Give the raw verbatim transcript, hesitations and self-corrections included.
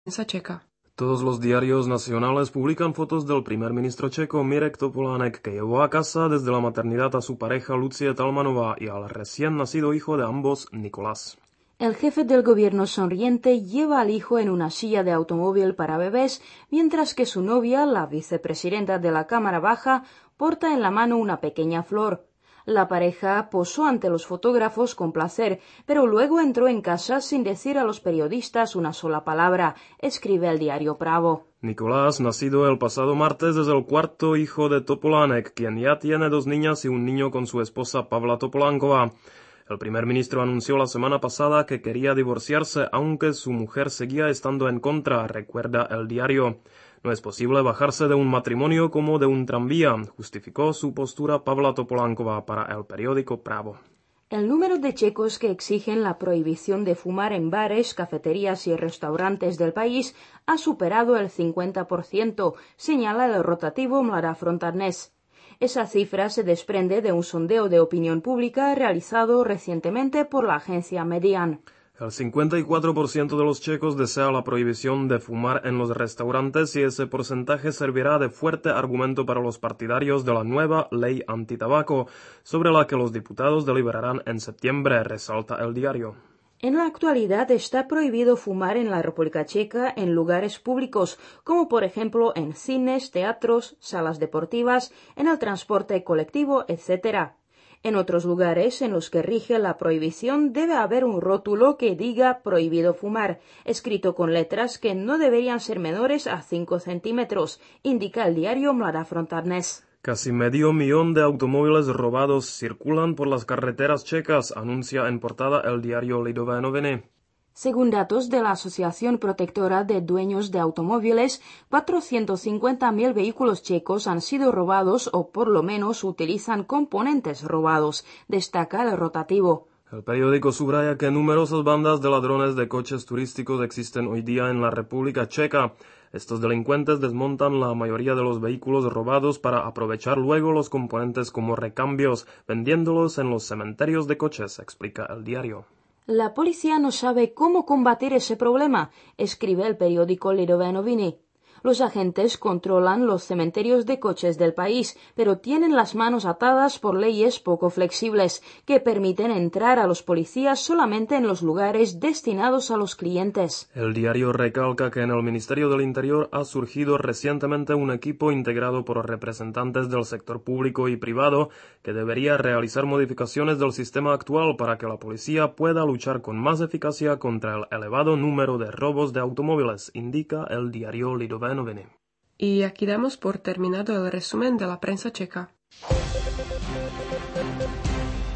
prensa checa. Todos los diarios nacionales publican fotos del primer ministro checo Mirek Topolánek, que llevó a casa desde la maternidad a su pareja Lucie Talmanová y al recién nacido hijo de ambos, Nicolás. El jefe del gobierno sonriente lleva al hijo en una silla de automóvil para bebés, mientras que su novia, la vicepresidenta de la Cámara Baja, porta en la mano una pequeña flor. La pareja posó ante los fotógrafos con placer, pero luego entró en casa sin decir a los periodistas una sola palabra, escribe el diario Pravo. Nicolás, nacido el pasado martes, es el cuarto hijo de Topolánek, quien ya tiene dos niñas y un niño con su esposa Pavla Topolánkova. El primer ministro anunció la semana pasada que quería divorciarse, aunque su mujer seguía estando en contra, recuerda el diario. No es posible bajarse de un matrimonio como de un tranvía, justificó su postura Pavla Topolánkova para el periódico Pravo. El número de checos que exigen la prohibición de fumar en bares, cafeterías y restaurantes del país ha superado el cincuenta por ciento, señala el rotativo Mladá Fronta Dnes. Esa cifra se desprende de un sondeo de opinión pública realizado recientemente por la agencia Median. El cincuenta y cuatro por ciento de los checos desea la prohibición de fumar en los restaurantes y ese porcentaje servirá de fuerte argumento para los partidarios de la nueva ley antitabaco, sobre la que los diputados deliberarán en septiembre, resalta el diario. En la actualidad está prohibido fumar en la República Checa en lugares públicos, como por ejemplo en cines, teatros, salas deportivas, en el transporte colectivo, etcétera. En otros lugares en los que rige la prohibición debe haber un rótulo que diga prohibido fumar, escrito con letras que no deberían ser menores a cinco centímetros, indica el diario Mladá Fronta Dnes. Casi medio millón de automóviles robados circulan por las carreteras checas, anuncia en portada el diario Lidové noviny. Según datos de la Asociación Protectora de Dueños de Automóviles, cuatrocientos cincuenta mil vehículos checos han sido robados o por lo menos utilizan componentes robados, destaca el rotativo. El periódico subraya que numerosas bandas de ladrones de coches turísticos existen hoy día en la República Checa. Estos delincuentes desmontan la mayoría de los vehículos robados para aprovechar luego los componentes como recambios, vendiéndolos en los cementerios de coches, explica el diario. La policía no sabe cómo combatir ese problema, escribe el periódico Lidové noviny. Los agentes controlan los cementerios de coches del país, pero tienen las manos atadas por leyes poco flexibles, que permiten entrar a los policías solamente en los lugares destinados a los clientes. El diario recalca que en el Ministerio del Interior ha surgido recientemente un equipo integrado por representantes del sector público y privado que debería realizar modificaciones del sistema actual para que la policía pueda luchar con más eficacia contra el elevado número de robos de automóviles, indica el diario Lidové noviny. Y aquí damos por terminado el resumen de la prensa checa.